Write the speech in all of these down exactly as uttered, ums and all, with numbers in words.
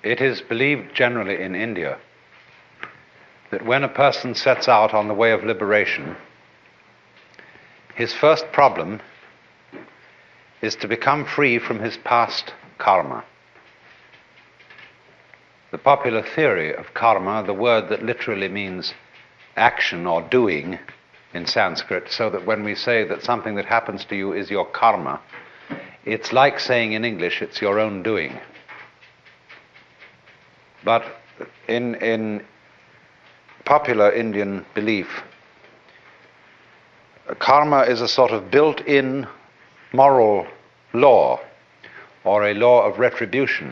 it is believed generally in India that when a person sets out on the way of liberation, his first problem is to become free from his past karma. The popular theory of karma, the word that literally means action or doing in Sanskrit, so that when we say that something that happens to you is your karma, it's like saying in English, it's your own doing. But in, in popular Indian belief, karma is a sort of built-in moral law, or a law of retribution,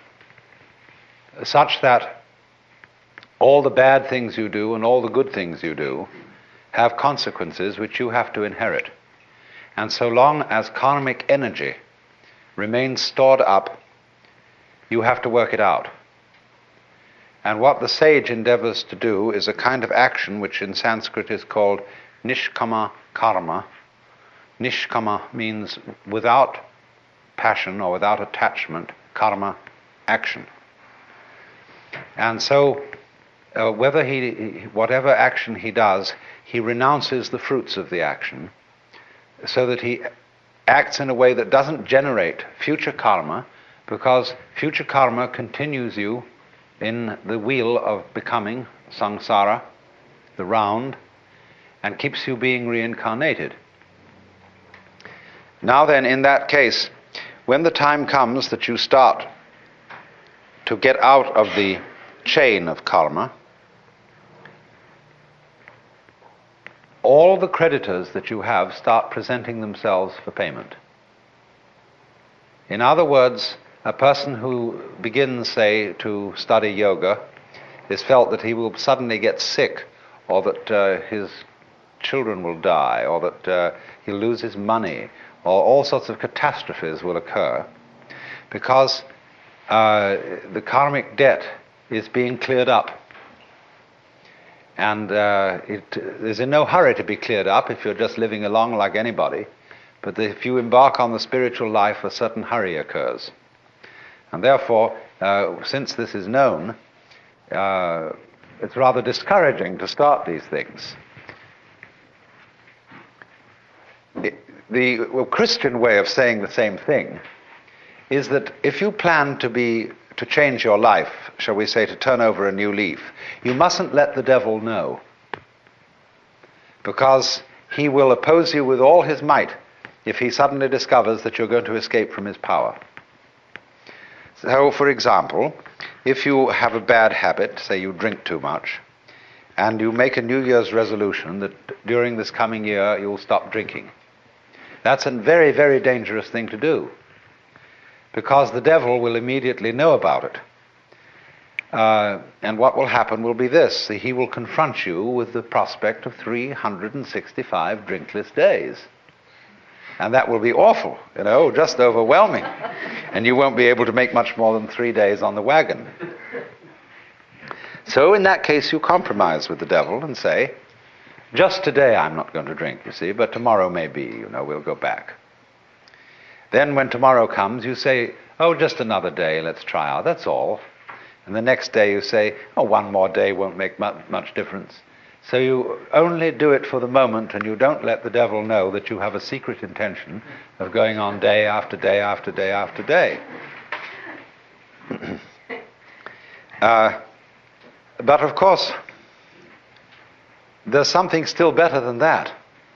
such that all the bad things you do and all the good things you do have consequences which you have to inherit. And so long as karmic energy remains stored up, you have to work it out. And what the sage endeavors to do is a kind of action which in Sanskrit is called nishkama karma. Nishkama means without passion or without attachment, karma, action. And so uh, whether he, whatever action he does, he renounces the fruits of the action, so that he acts in a way that doesn't generate future karma, because future karma continues you in the wheel of becoming, samsara, the round, and keeps you being reincarnated. Now then, in that case, when the time comes that you start to get out of the chain of karma, all the creditors that you have start presenting themselves for payment. In other words, a person who begins, say, to study yoga is felt that he will suddenly get sick, or that uh, his children will die, or that uh, he'll lose his money, or all sorts of catastrophes will occur, because uh, the karmic debt is being cleared up. And uh, it is in no hurry to be cleared up if you're just living along like anybody, but if you embark on the spiritual life, a certain hurry occurs. And therefore, uh, since this is known, uh, it's rather discouraging to start these things. It, the well, Christian way of saying the same thing is that if you plan to be to change your life, shall we say, to turn over a new leaf, you mustn't let the devil know, because he will oppose you with all his might if he suddenly discovers that you're going to escape from his power. So, for example, if you have a bad habit, say you drink too much, and you make a New Year's resolution that during this coming year you'll stop drinking, that's a very, very dangerous thing to do, because the devil will immediately know about it. Uh, and what will happen will be this: he will confront you with the prospect of three hundred sixty-five drinkless days. And that will be awful, you know, just overwhelming. And you won't be able to make much more than three days on the wagon. So in that case, you compromise with the devil and say, just today I'm not going to drink, you see, but tomorrow maybe, you know, we'll go back. Then when tomorrow comes, you say, oh, just another day, let's try out, that's all. And the next day you say, oh, one more day won't make mu- much difference. So you only do it for the moment, and you don't let the devil know that you have a secret intention of going on day after day after day after day. uh, but of course, there's something still better than that.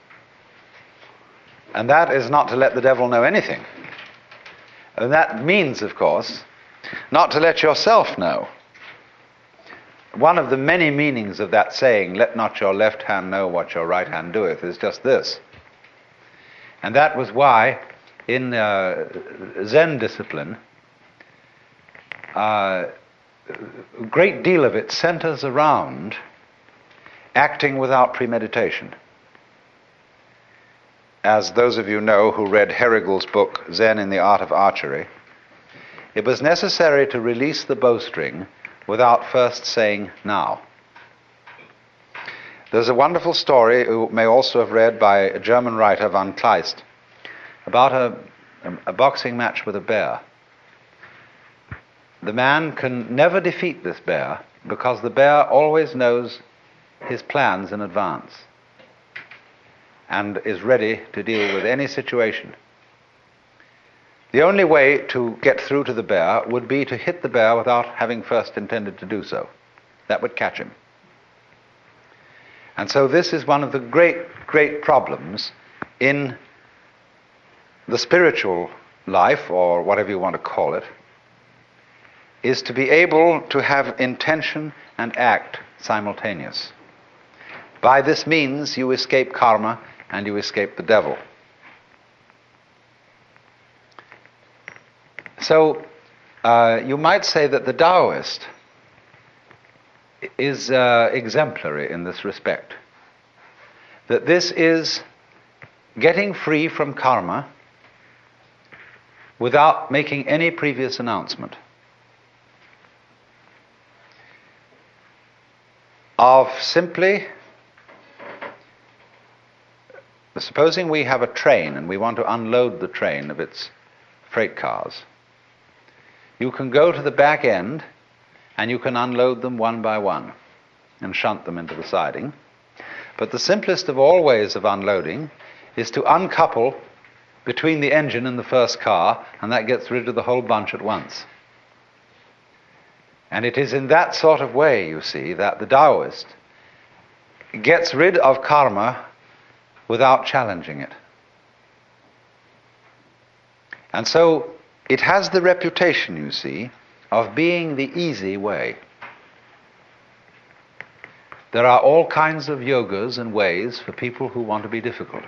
And that is not to let the devil know anything. And that means, of course, not to let yourself know. One of the many meanings of that saying, let not your left hand know what your right hand doeth, is just this. And that was why in uh, Zen discipline, uh, a great deal of it centers around acting without premeditation. As those of you know who read Herrigel's book, Zen in the Art of Archery, it was necessary to release the bowstring without first saying now. There's a wonderful story you may also have read by a German writer, Van Kleist, about a, a boxing match with a bear. the man can never defeat this bear because the bear always knows his plans in advance and is ready to deal with any situation. The only way to get through to the bear would be to hit the bear without having first intended to do so. That would catch him. And so this is one of the great, great problems in the spiritual life, or whatever you want to call it, is to be able to have intention and act simultaneous. By this means, you escape karma and you escape the devil. So, uh, you might say that the Taoist is uh, exemplary in this respect. That this is getting free from karma without making any previous announcement of simply, supposing we have a train and we want to unload the train of its freight cars. You can go to the back end and you can unload them one by one and shunt them into the siding. But the simplest of all ways of unloading is to uncouple between the engine and the first car, and that gets rid of the whole bunch at once. And it is in that sort of way, you see, that the Taoist gets rid of karma without challenging it. And so it has the reputation, you see, of being the easy way. There are all kinds of yogas and ways for people who want to be difficult.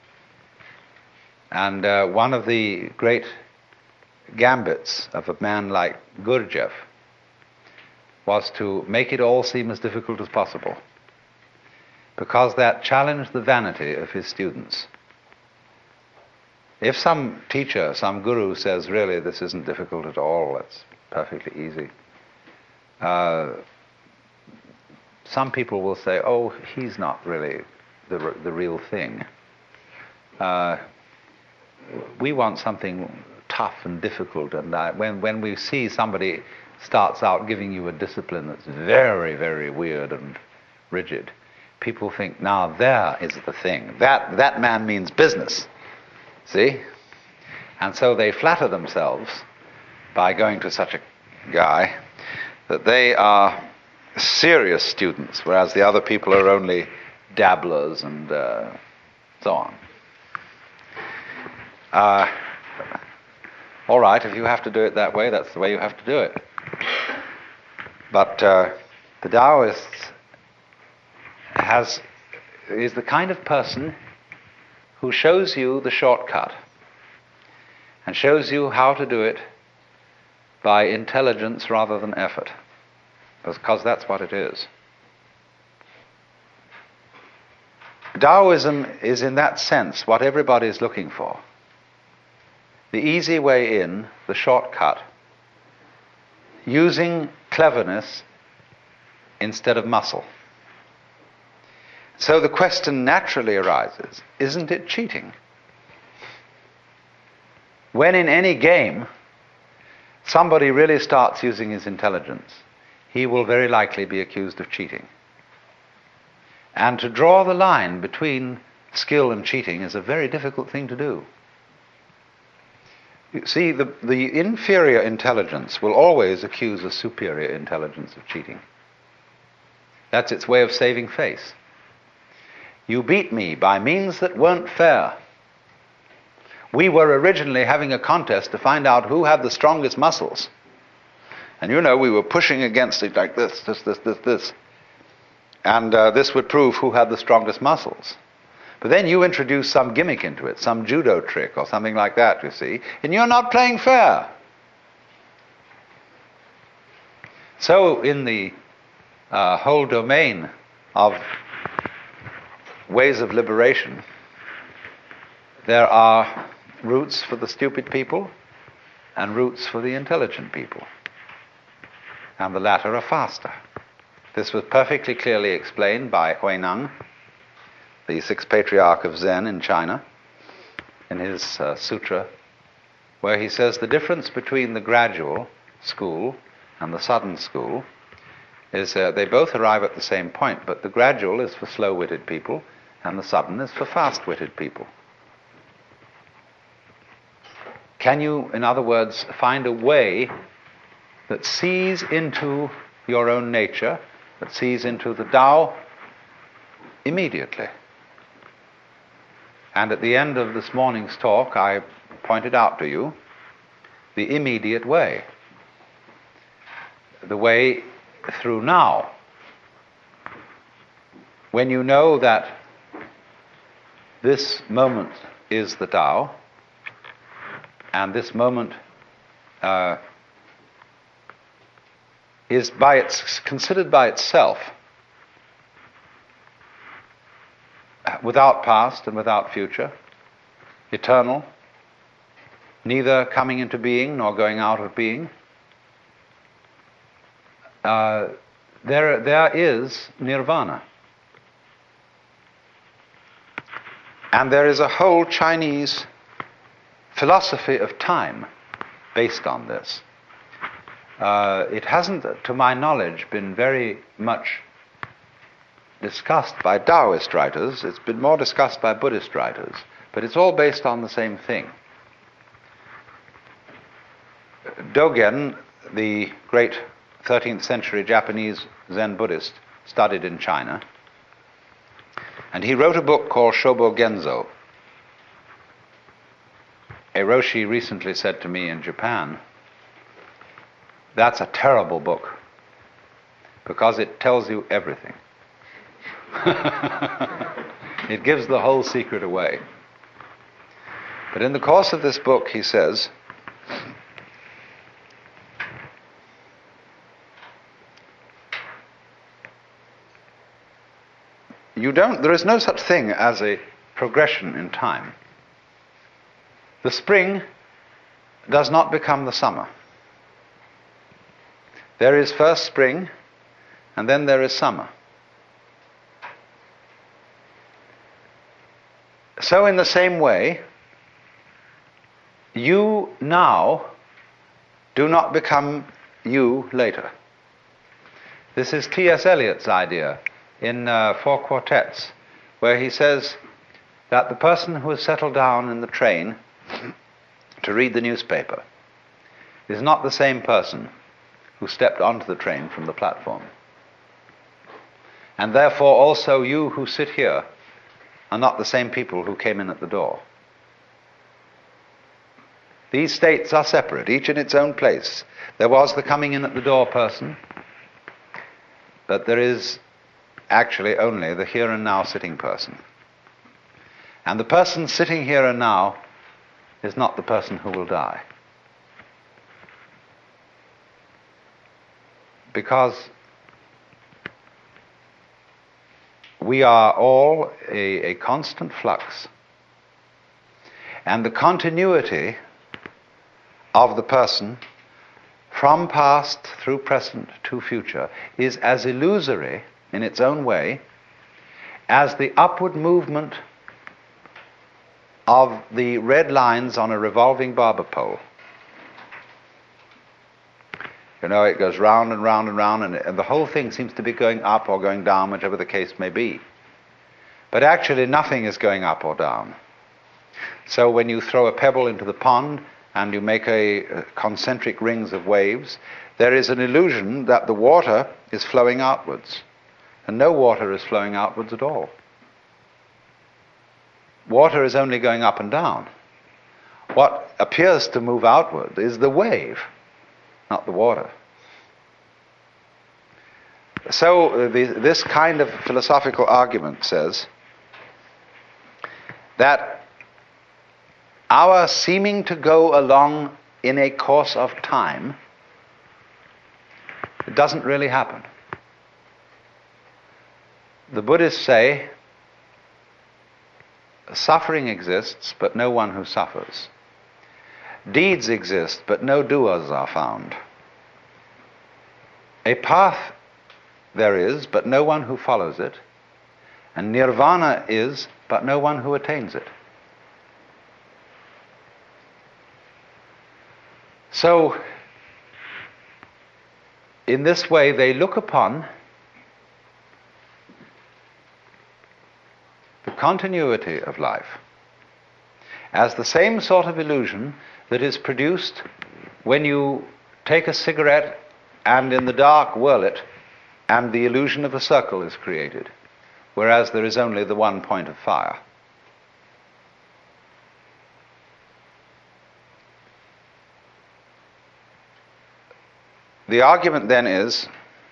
And uh, one of the great gambits of a man like Gurdjieff was to make it all seem as difficult as possible, because that challenged the vanity of his students. If some teacher, some guru says, really, this isn't difficult at all, it's perfectly easy, uh, some people will say, oh, he's not really the, the real thing. Uh, we want something tough and difficult, and uh, when, when we see somebody starts out giving you a discipline that's very, very weird and rigid, people think, now there is the thing. That, that man means business. See? And so they flatter themselves by going to such a guy that they are serious students, whereas the other people are only dabblers and uh, so on. Uh, all right, if you have to do it that way, that's the way you have to do it. But uh, the Taoist has, is the kind of person who shows you the shortcut and shows you how to do it by intelligence rather than effort, because that's what it is. Taoism is in that sense what everybody is looking for. The easy way in, the shortcut, using cleverness instead of muscle. So the question naturally arises, isn't it cheating? When in any game somebody really starts using his intelligence, he will very likely be accused of cheating. And to draw the line between skill and cheating is a very difficult thing to do. You see, the, the inferior intelligence will always accuse a superior intelligence of cheating. That's its way of saving face. You beat me by means that weren't fair. We were originally having a contest to find out who had the strongest muscles. And you know, we were pushing against it like this, this, this, this, this. And uh, this would prove who had the strongest muscles. But then you introduce some gimmick into it, some judo trick or something like that, you see, and you're not playing fair. So in the uh, whole domain of ways of liberation, there are routes for the stupid people and routes for the intelligent people. And the latter are faster. This was perfectly clearly explained by Huineng, the sixth patriarch of Zen in China, in his uh, sutra, where he says the difference between the gradual school and the sudden school is uh, they both arrive at the same point, but the gradual is for slow-witted people, and the sudden is for fast-witted people. Can you, in other words, find a way that sees into your own nature, that sees into the Tao immediately? And at the end of this morning's talk, I pointed out to you the immediate way, the way through now. When you know that this moment is the Tao, and this moment uh, is by its considered by itself, without past and without future, eternal, neither coming into being nor going out of being, uh, there, there is nirvana. And there is a whole Chinese philosophy of time based on this. Uh, it hasn't, to my knowledge, been very much discussed by Taoist writers. It's been more discussed by Buddhist writers, but it's all based on the same thing. Dogen, the great thirteenth century Japanese Zen Buddhist, studied in China, and he wrote a book called Shobo Genzo. A Roshi recently said to me in Japan, that's a terrible book, because it tells you everything. It gives the whole secret away. But in the course of this book, he says, you don't, there is no such thing as a progression in time. The spring does not become the summer. There is first spring, and then there is summer. So in the same way, you now do not become you later. This is T S Eliot's idea in uh, Four Quartets, where he says that the person who has settled down in the train to read the newspaper is not the same person who stepped onto the train from the platform. And therefore also you who sit here are not the same people who came in at the door. These states are separate, each in its own place. There was the coming in at the door person, but there is actually only the here and now sitting person. And the person sitting here and now is not the person who will die. Because we are all a, a constant flux. And the continuity of the person from past through present to future is as illusory in its own way as the upward movement of the red lines on a revolving barber pole. You know, it goes round and round and round, and, and the whole thing seems to be going up or going down, whichever the case may be. But actually nothing is going up or down. So when you throw a pebble into the pond and you make a, a concentric rings of waves, there is an illusion that the water is flowing outwards. And no water is flowing outwards at all. Water is only going up and down. What appears to move outward is the wave, not the water. So uh, the, this kind of philosophical argument says that our seeming to go along in a course of time, it doesn't really happen. The Buddhists say suffering exists, but no one who suffers. Deeds exist, but no doers are found. A path there is, but no one who follows it. And nirvana is, but no one who attains it. So, in this way they look upon the continuity of life as the same sort of illusion that is produced when you take a cigarette and in the dark whirl it, and the illusion of a circle is created, whereas there is only the one point of fire. The argument then is,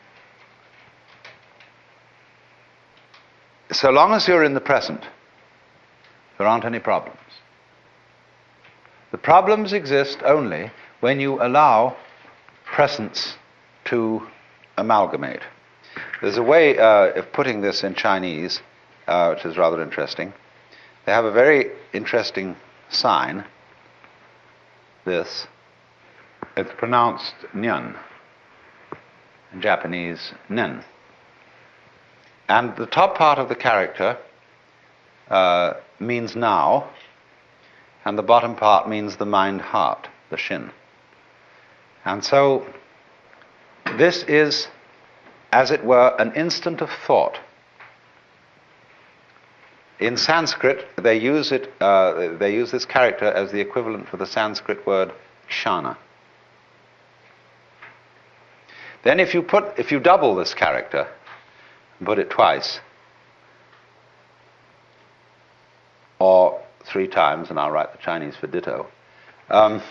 so long as you're in the present, there aren't any problems. The problems exist only when you allow presence to amalgamate. There's a way uh, of putting this in Chinese, uh, which is rather interesting. They have a very interesting sign, this. It's pronounced nyan. In Japanese, nen. And the top part of the character uh, means now, and the bottom part means the mind-heart, the shin. And so this is, as it were, an instant of thought. In Sanskrit, they use it. Uh, they use this character as the equivalent for the Sanskrit word kshana. Then if you put, if you double this character, and put it twice, or three times, and I'll write the Chinese for ditto, um,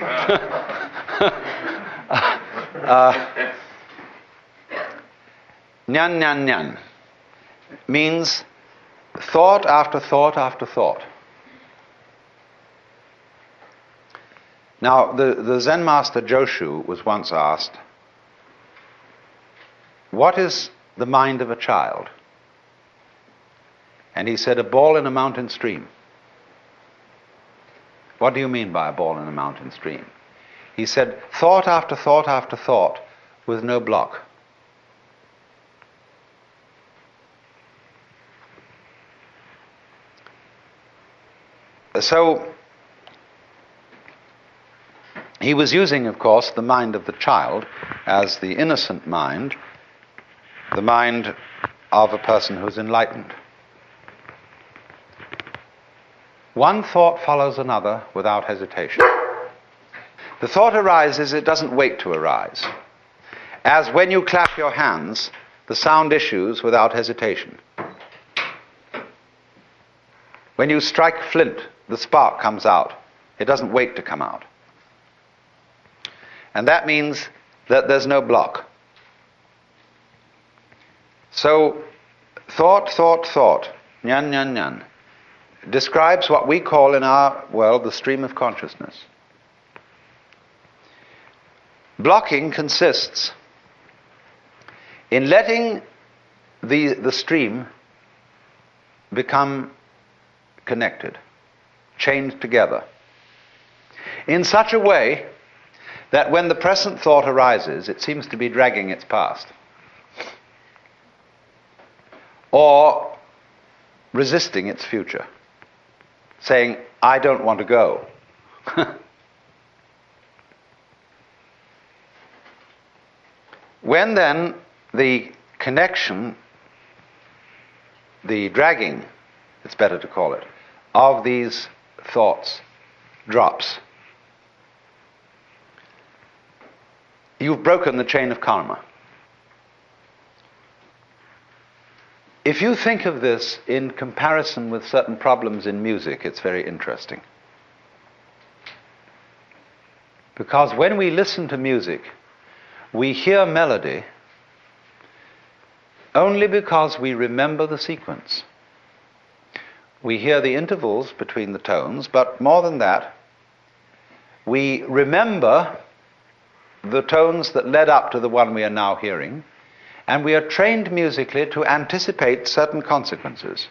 uh, nyan nyan nyan means thought after thought after thought. Now, the, the Zen master Joshu was once asked, what is the mind of a child? And he said, a ball in a mountain stream. What do you mean by a ball in a mountain stream? He said, thought after thought after thought with no block. So, he was using, of course, the mind of the child as the innocent mind, the mind of a person who's enlightened. One thought follows another without hesitation. The thought arises, it doesn't wait to arise. As when you clap your hands, the sound issues without hesitation. When you strike flint, the spark comes out. It doesn't wait to come out. And that means that there's no block. So, thought, thought, thought, nyan, nyan, nyan, describes what we call in our world the stream of consciousness. Blocking consists in letting the, the stream become connected, chained together, in such a way that when the present thought arises, it seems to be dragging its past, or resisting its future, saying, I don't want to go. When then the connection, the dragging, it's better to call it, of these thoughts drops, you've broken the chain of karma. If you think of this in comparison with certain problems in music, it's very interesting. Because when we listen to music, we hear melody only because we remember the sequence. We hear the intervals between the tones, but more than that, we remember the tones that led up to the one we are now hearing, and we are trained musically to anticipate certain consequences.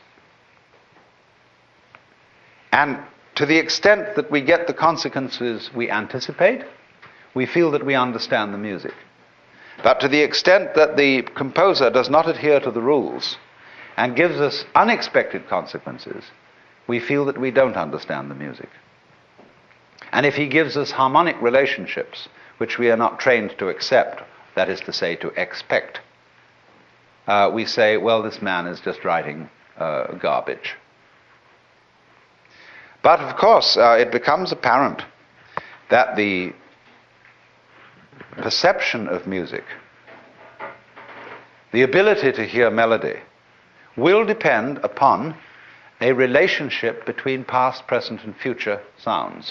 And to the extent that we get the consequences we anticipate, we feel that we understand the music. But to the extent that the composer does not adhere to the rules and gives us unexpected consequences, we feel that we don't understand the music. And if he gives us harmonic relationships, which we are not trained to accept that is to say, to expect, uh, we say, well, this man is just writing uh, garbage. But of course, uh, it becomes apparent that the perception of music, the ability to hear melody, will depend upon a relationship between past, present, and future sounds.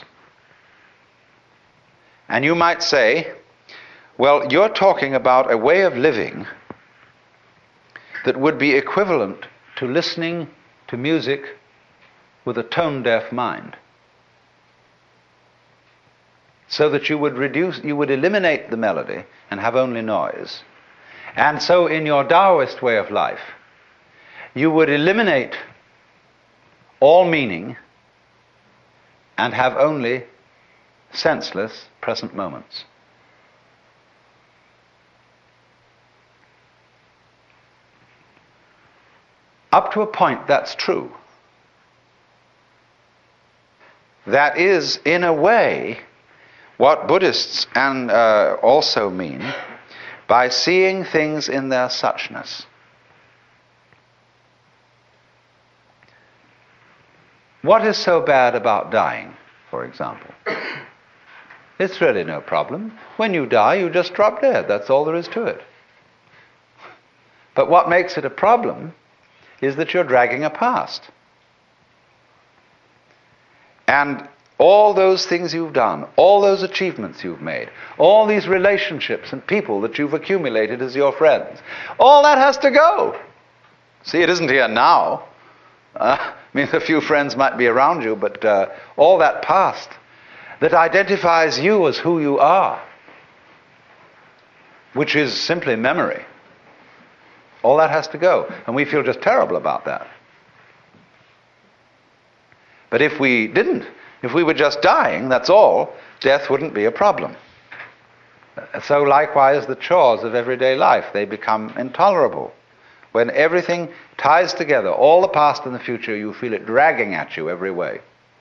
And you might say, well, you're talking about a way of living that would be equivalent to listening to music with a tone-deaf mind. So that you would reduce, you would eliminate the melody and have only noise. And so in your Taoist way of life, you would eliminate all meaning and have only senseless present moments. Up to a point, that's true. That is, in a way, what Buddhists and uh, also mean by seeing things in their suchness. What is so bad about dying, for example? It's really no problem. When you die, you just drop dead. That's all there is to it. But what makes it a problem is that you're dragging a past. And all those things you've done, all those achievements you've made, all these relationships and people that you've accumulated as your friends, all that has to go. See, it isn't here now. Uh, I mean, a few friends might be around you, but uh, all that past that identifies you as who you are, which is simply memory, all that has to go. And we feel just terrible about that. But if we didn't, if we were just dying, that's all, death wouldn't be a problem. So likewise, the chores of everyday life, they become intolerable. When everything ties together, all the past and the future, you feel it dragging at you every way.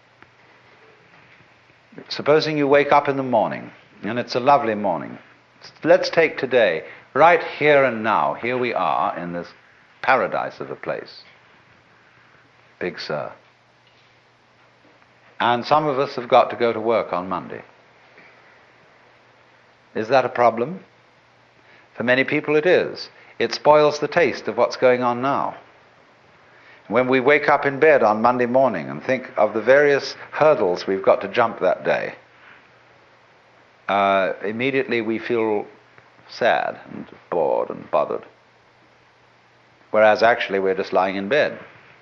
Supposing you wake up in the morning, and it's a lovely morning. Let's take today, right here and now. Here we are in this paradise of a place. Big Sur. And some of us have got to go to work on Monday. Is that a problem? For many people it is. It spoils the taste of what's going on now. When we wake up in bed on Monday morning and think of the various hurdles we've got to jump that day, uh, immediately we feel sad and bored and bothered. Whereas actually we're just lying in bed.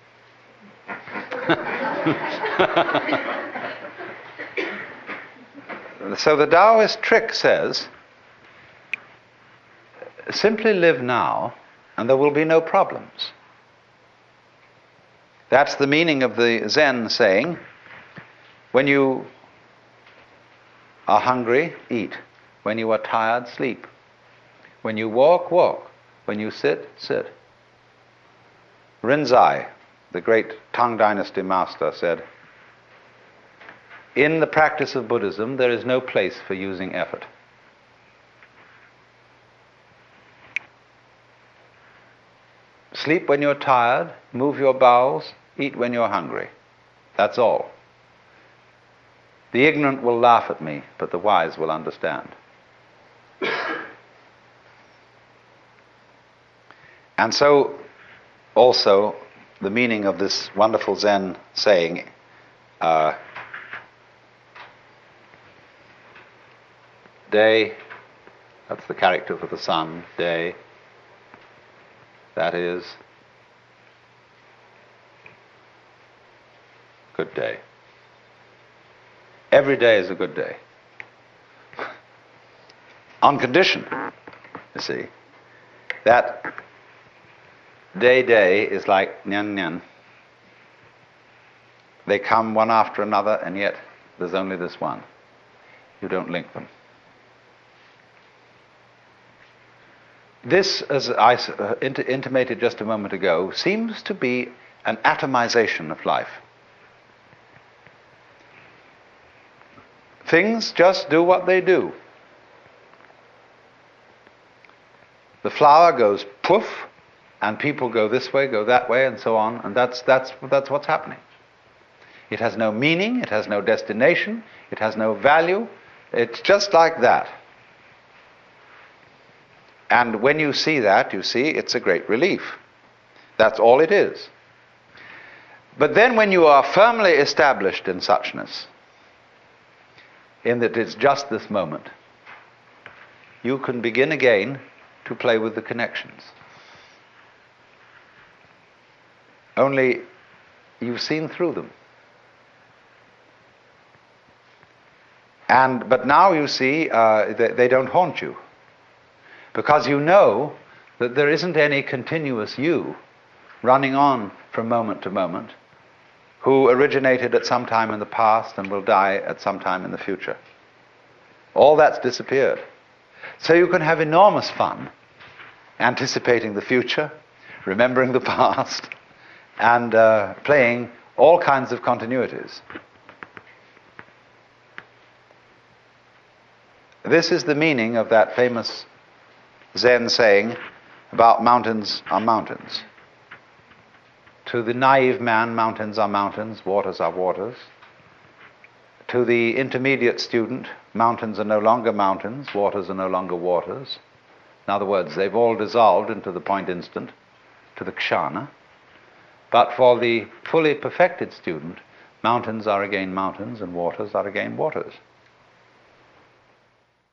So the Taoist trick says, simply live now and there will be no problems. That's the meaning of the Zen saying, when you are hungry, eat. When you are tired, sleep. When you walk, walk. When you sit, sit. Rinzai, the great Tang Dynasty master, said, in the practice of Buddhism, there is no place for using effort. Sleep when you're tired, move your bowels, eat when you're hungry. That's all. The ignorant will laugh at me, but the wise will understand. And so, also, the meaning of this wonderful Zen saying, uh, day, that's the character for the sun, day, that is good day. Every day is a good day. On condition, you see, that day day is like nyan nyan. They come one after another, and yet there's only this one. You don't link them. This, as I uh, int- intimated just a moment ago, seems to be an atomization of life. Things just do what they do. The flower goes poof, and people go this way, go that way, and so on, and that's, that's, that's what's happening. It has no meaning, it has no destination, it has no value, it's just like that. And when you see that, you see, it's a great relief. That's all it is. But then when you are firmly established in suchness, in that it's just this moment, you can begin again to play with the connections. Only you've seen through them. And but now you see uh, they, they don't haunt you, because you know that there isn't any continuous you running on from moment to moment, who originated at some time in the past and will die at some time in the future. All that's disappeared. So you can have enormous fun anticipating the future, remembering the past, and uh, playing all kinds of continuities. This is the meaning of that famous Zen saying about mountains are mountains. To the naive man, mountains are mountains, waters are waters. To the intermediate student, mountains are no longer mountains, waters are no longer waters. In other words, they've all dissolved into the point instant, to the kshana. But for the fully perfected student, mountains are again mountains and waters are again waters.